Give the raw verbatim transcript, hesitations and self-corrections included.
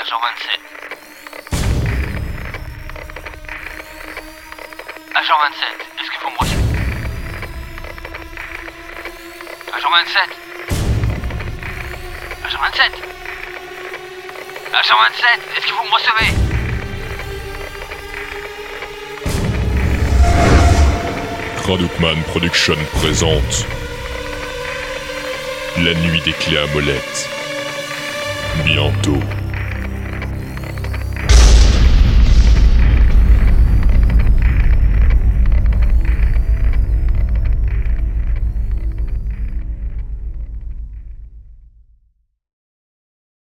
Agent vingt-sept. Agent vingt-sept, est-ce que vous me recevez? Agent vingt-sept. Agent vingt-sept. Agent vingt-sept, est-ce que vous me recevez? Kradukman Production présente La nuit des clés à molette. Bientôt.